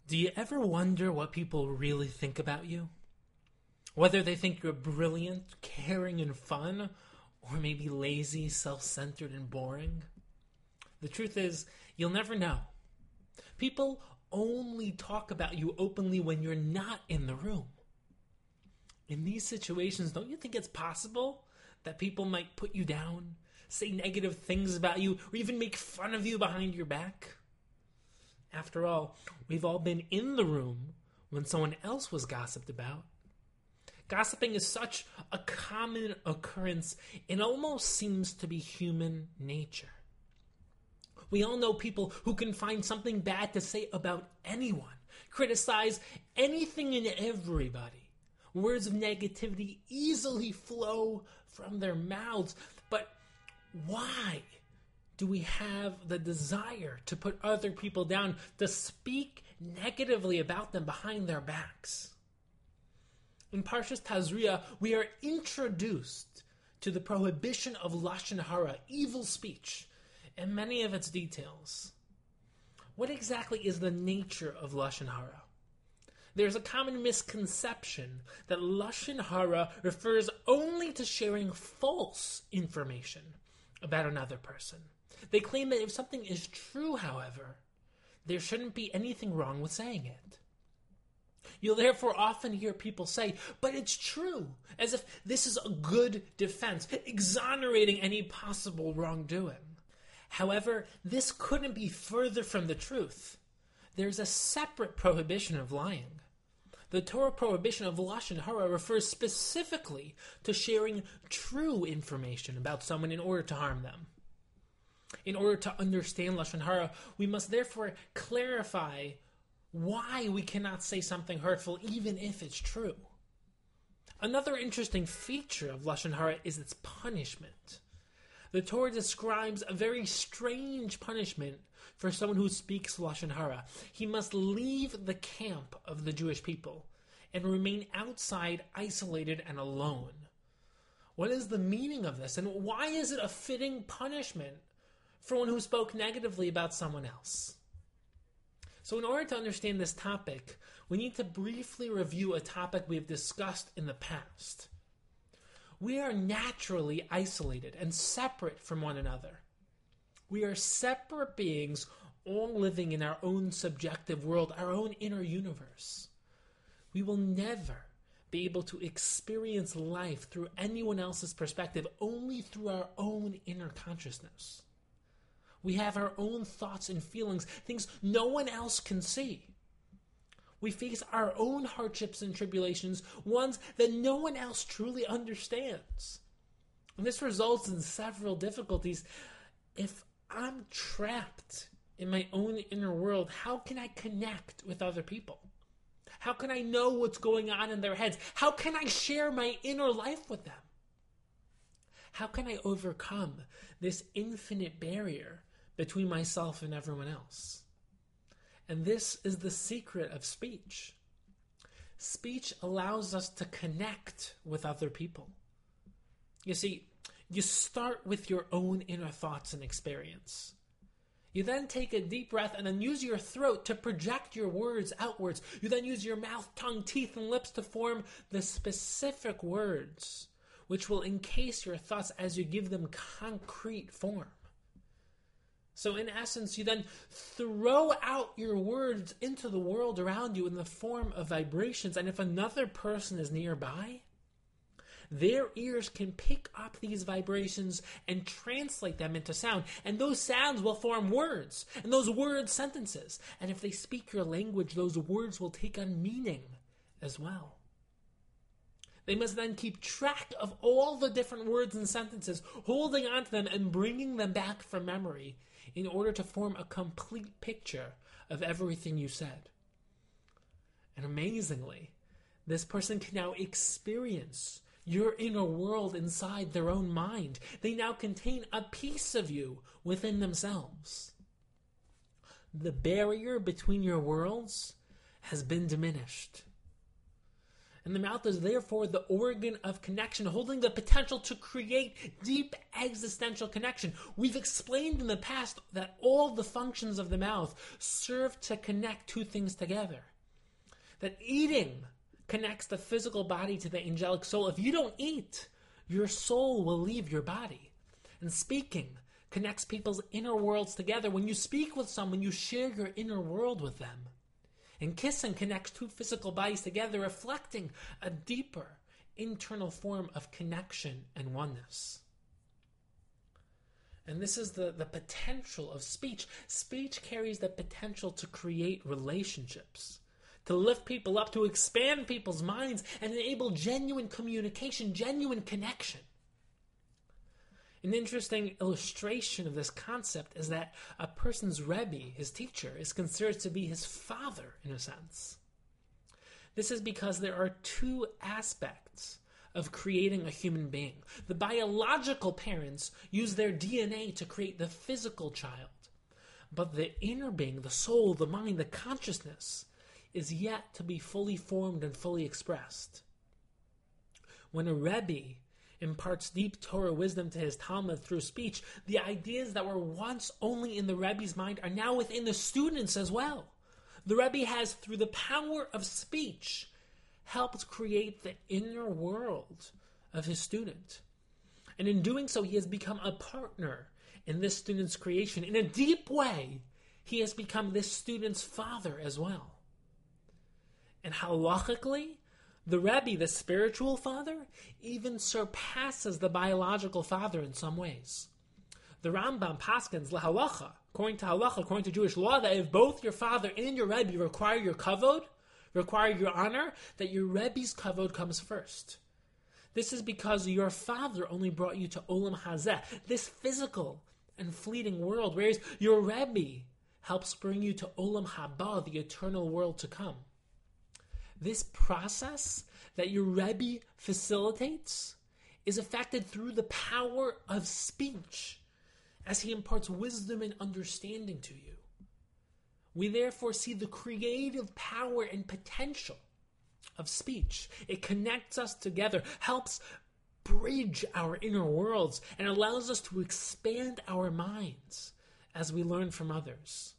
Do you ever wonder what people really think about you? Whether they think you're brilliant, caring, and fun, or maybe lazy, self-centered, and boring? The truth is, you'll never know. People only talk about you openly when you're not in the room. In these situations, don't you think it's possible that people might put you down, say negative things about you, or even make fun of you behind your back? After all, we've all been in the room when someone else was gossiped about. Gossiping is such a common occurrence, it almost seems to be human nature. We all know people who can find something bad to say about anyone, criticize anything and everybody. Words of negativity easily flow from their mouths, but why do we have the desire to put other people down, to speak negatively about them behind their backs? In Parshas Tazria, we are introduced to the prohibition of Lashon Hara, evil speech, and many of its details. What exactly is the nature of Lashon Hara? There's a common misconception that Lashon Hara refers only to sharing false information about another person. They claim that if something is true, however, there shouldn't be anything wrong with saying it. You'll therefore often hear people say, but it's true, as if this is a good defense, exonerating any possible wrongdoing. However, this couldn't be further from the truth. There's a separate prohibition of lying. The Torah prohibition of Lashon Hara refers specifically to sharing true information about someone in order to harm them. In order to understand Lashon Hara, we must therefore clarify why we cannot say something hurtful even if it's true. Another interesting feature of Lashon Hara is its punishment. The Torah describes a very strange punishment for someone who speaks Lashon Hara. He must leave the camp of the Jewish people and remain outside, isolated and alone. What is the meaning of this, and why is it a fitting punishment for one who spoke negatively about someone else? So in order to understand this topic, we need to briefly review a topic we've discussed in the past. We are naturally isolated and separate from one another. We are separate beings, all living in our own subjective world, our own inner universe. We will never be able to experience life through anyone else's perspective, only through our own inner consciousness. We have our own thoughts and feelings, things no one else can see. We face our own hardships and tribulations, ones that no one else truly understands. And this results in several difficulties. If I'm trapped in my own inner world, how can I connect with other people? How can I know what's going on in their heads? How can I share my inner life with them? How can I overcome this infinite barrier between myself and everyone else? And this is the secret of speech. Speech allows us to connect with other people. You see, you start with your own inner thoughts and experience. You then take a deep breath and then use your throat to project your words outwards. You then use your mouth, tongue, teeth, and lips to form the specific words which will encase your thoughts as you give them concrete form. So in essence, you then throw out your words into the world around you in the form of vibrations. And if another person is nearby, their ears can pick up these vibrations and translate them into sound. And those sounds will form words, and those words sentences. And if they speak your language, those words will take on meaning as well. They must then keep track of all the different words and sentences, holding on to them and bringing them back from memory in order to form a complete picture of everything you said. And amazingly, this person can now experience your inner world inside their own mind. They now contain a piece of you within themselves. The barrier between your worlds has been diminished. And the mouth is therefore the organ of connection, holding the potential to create deep existential connection. We've explained in the past that all the functions of the mouth serve to connect two things together. That eating connects the physical body to the angelic soul. If you don't eat, your soul will leave your body. And speaking connects people's inner worlds together. When you speak with someone, you share your inner world with them. And kissing connects two physical bodies together, reflecting a deeper internal form of connection and oneness. And this is the potential of speech. Speech carries the potential to create relationships, to lift people up, to expand people's minds, and enable genuine communication, genuine connection. An interesting illustration of this concept is that a person's Rebbe, his teacher, is considered to be his father, in a sense. This is because there are two aspects of creating a human being. The biological parents use their DNA to create the physical child, but the inner being, the soul, the mind, the consciousness, is yet to be fully formed and fully expressed. When a Rebbe imparts deep Torah wisdom to his Talmud through speech, the ideas that were once only in the Rebbe's mind are now within the students as well. The Rebbe has, through the power of speech, helped create the inner world of his student. And in doing so, he has become a partner in this student's creation. In a deep way, he has become this student's father as well. And halachically, the Rebbe, the spiritual father, even surpasses the biological father in some ways. The Rambam paskins lahalacha, according to halacha, according to Jewish law, that if both your father and your Rebbe require your kavod, require your honor, that your Rebbe's kavod comes first. This is because your father only brought you to olam hazeh, this physical and fleeting world, whereas your Rebbe helps bring you to olam haba, the eternal world to come. This process that your Rebbe facilitates is affected through the power of speech, as he imparts wisdom and understanding to you. We therefore see the creative power and potential of speech. It connects us together, helps bridge our inner worlds, and allows us to expand our minds as we learn from others.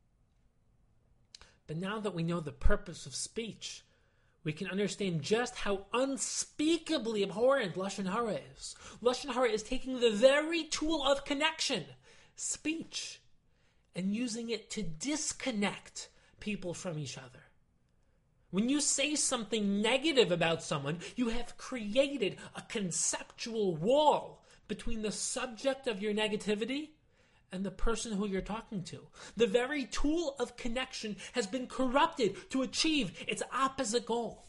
But now that we know the purpose of speech, we can understand just how unspeakably abhorrent Lashon Hara is. Lashon Hara is taking the very tool of connection, speech, and using it to disconnect people from each other. When you say something negative about someone, you have created a conceptual wall between the subject of your negativity and the person who you're talking to. The very tool of connection has been corrupted to achieve its opposite goal.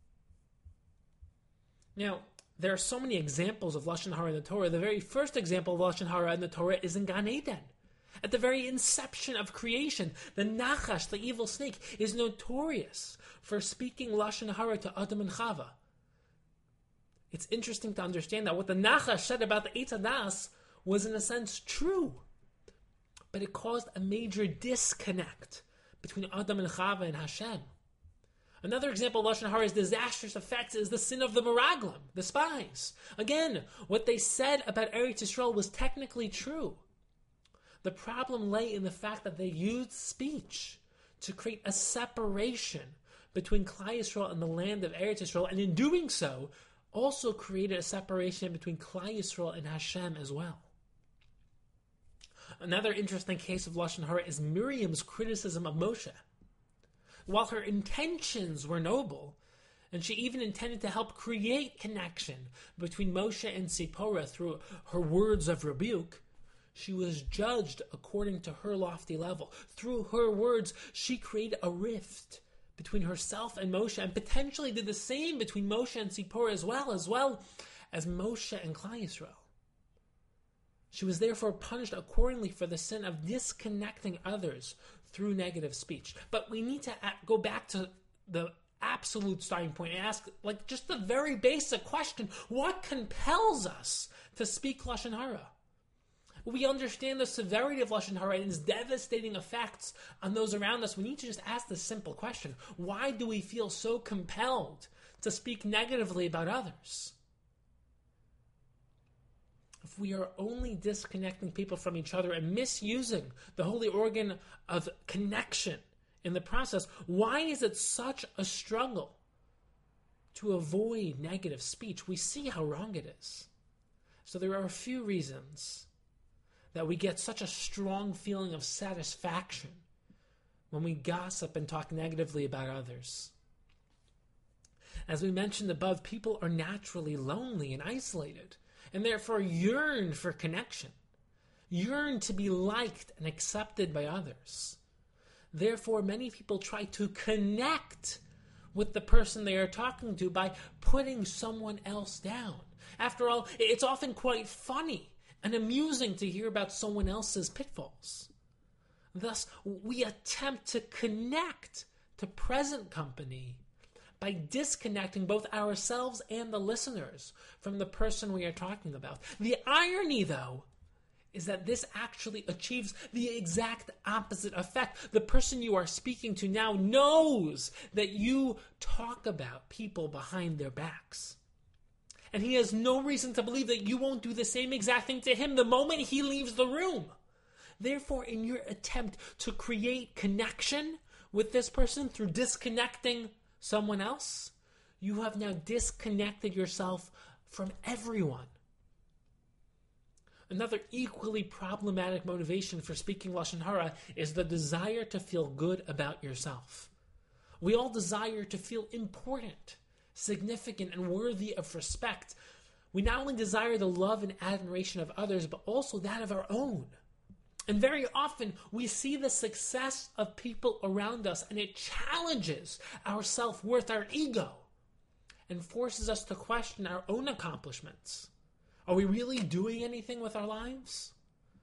Now, there are so many examples of Lashon Hara in the Torah. The very first example of Lashon Hara in the Torah is in Gan Eden. At the very inception of creation, the Nachash, the evil snake, is notorious for speaking Lashon Hara to Adam and Chava. It's interesting to understand that what the Nachash said about the Eitz Hadas was in a sense true. But it caused a major disconnect between Adam and Chava and Hashem. Another example of Lashon Hara's disastrous effects is the sin of the Meraglim, the spies. Again, what they said about Eretz Yisrael was technically true. The problem lay in the fact that they used speech to create a separation between Klal Yisrael and the land of Eretz Yisrael, and in doing so, also created a separation between Klal Yisrael and Hashem as well. Another interesting case of Lashon Hara is Miriam's criticism of Moshe. While her intentions were noble, and she even intended to help create connection between Moshe and Tzipporah through her words of rebuke, she was judged according to her lofty level. Through her words, she created a rift between herself and Moshe, and potentially did the same between Moshe and Tzipporah as well as Moshe and Klal Yisrael. She was therefore punished accordingly for the sin of disconnecting others through negative speech. But we need to go back to the absolute starting point and ask, just the very basic question: what compels us to speak Lashon Hara? We understand the severity of Lashon Hara and its devastating effects on those around us. We need to just ask this simple question. Why do we feel so compelled to speak negatively about others? If we are only disconnecting people from each other and misusing the holy organ of connection in the process, why is it such a struggle to avoid negative speech? We see how wrong it is. So there are a few reasons that we get such a strong feeling of satisfaction when we gossip and talk negatively about others. As we mentioned above, people are naturally lonely and isolated, and therefore yearn for connection, yearn to be liked and accepted by others. Therefore, many people try to connect with the person they are talking to by putting someone else down. After all, it's often quite funny and amusing to hear about someone else's pitfalls. Thus, we attempt to connect to present company by disconnecting both ourselves and the listeners from the person we are talking about. The irony, though, is that this actually achieves the exact opposite effect. The person you are speaking to now knows that you talk about people behind their backs. And he has no reason to believe that you won't do the same exact thing to him the moment he leaves the room. Therefore, in your attempt to create connection with this person through disconnecting someone else, you have now disconnected yourself from everyone. Another equally problematic motivation for speaking Lashon Hara is the desire to feel good about yourself. We all desire to feel important, significant, and worthy of respect. We not only desire the love and admiration of others, but also that of our own. And very often, we see the success of people around us, and it challenges our self-worth, our ego, and forces us to question our own accomplishments. Are we really doing anything with our lives?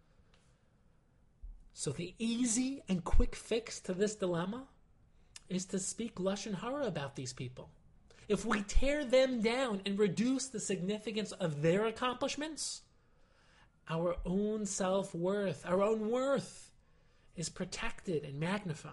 So the easy and quick fix to this dilemma is to speak Lashon Hara about these people. If we tear them down and reduce the significance of their accomplishments, our own self-worth, our own worth is protected and magnified.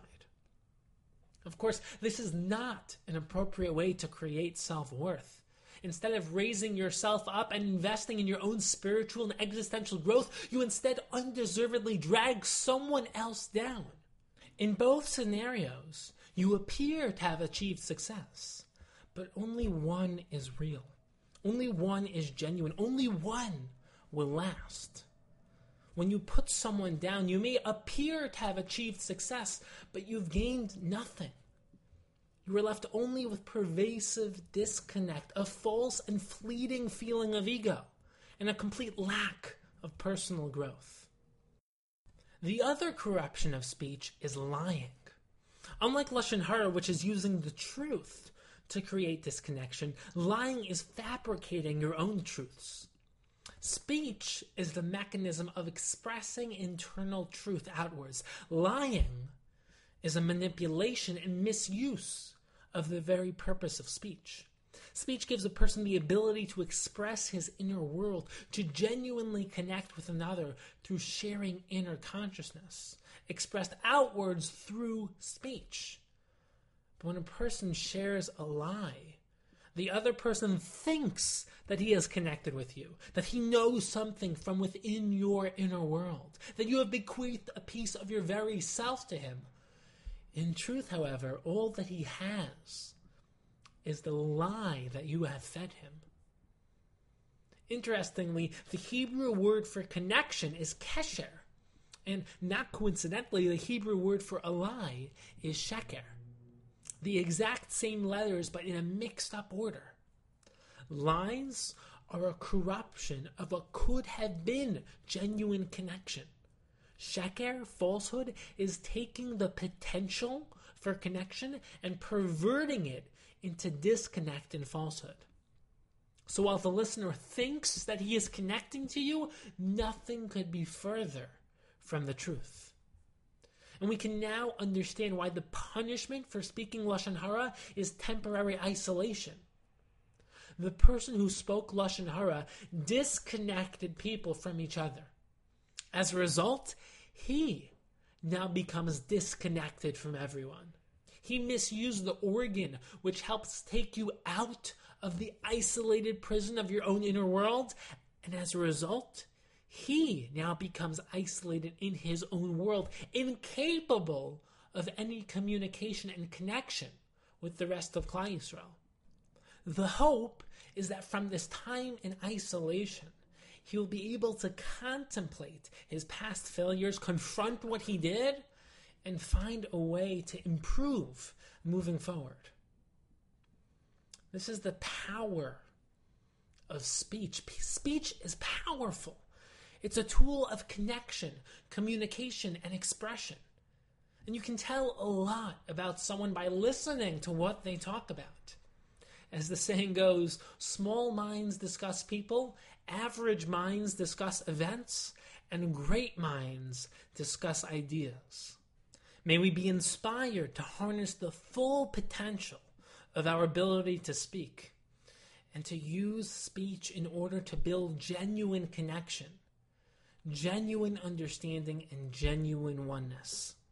Of course, this is not an appropriate way to create self-worth. Instead of raising yourself up and investing in your own spiritual and existential growth, you instead undeservedly drag someone else down. In both scenarios, you appear to have achieved success, but only one is real. Only one is genuine. Only one will last. When you put someone down, you may appear to have achieved success, but you've gained nothing. You are left only with pervasive disconnect, a false and fleeting feeling of ego, and a complete lack of personal growth. The other corruption of speech is lying. Unlike Lashon Hara, which is using the truth to create disconnection, lying is fabricating your own truths. Speech is the mechanism of expressing internal truth outwards. Lying is a manipulation and misuse of the very purpose of speech. Speech gives a person the ability to express his inner world, to genuinely connect with another through sharing inner consciousness, expressed outwards through speech. But when a person shares a lie, the other person thinks that he is connected with you, that he knows something from within your inner world, that you have bequeathed a piece of your very self to him. In truth, however, all that he has is the lie that you have fed him. Interestingly, the Hebrew word for connection is kesher, and not coincidentally, the Hebrew word for a lie is sheker. The exact same letters, but in a mixed-up order. Lies are a corruption of what could have been genuine connection. Sheker, falsehood, is taking the potential for connection and perverting it into disconnect and falsehood. So while the listener thinks that he is connecting to you, nothing could be further from the truth. And we can now understand why the punishment for speaking Lashon Hara is temporary isolation. The person who spoke Lashon Hara disconnected people from each other. As a result, he now becomes disconnected from everyone. He misused the organ which helps take you out of the isolated prison of your own inner world, and as a result, he now becomes isolated in his own world, incapable of any communication and connection with the rest of Klal Yisrael. The hope is that from this time in isolation, he will be able to contemplate his past failures, confront what he did, and find a way to improve moving forward. This is the power of speech. Speech is powerful. It's a tool of connection, communication, and expression. And you can tell a lot about someone by listening to what they talk about. As the saying goes, small minds discuss people, average minds discuss events, and great minds discuss ideas. May we be inspired to harness the full potential of our ability to speak and to use speech in order to build genuine connection, genuine understanding, and genuine oneness.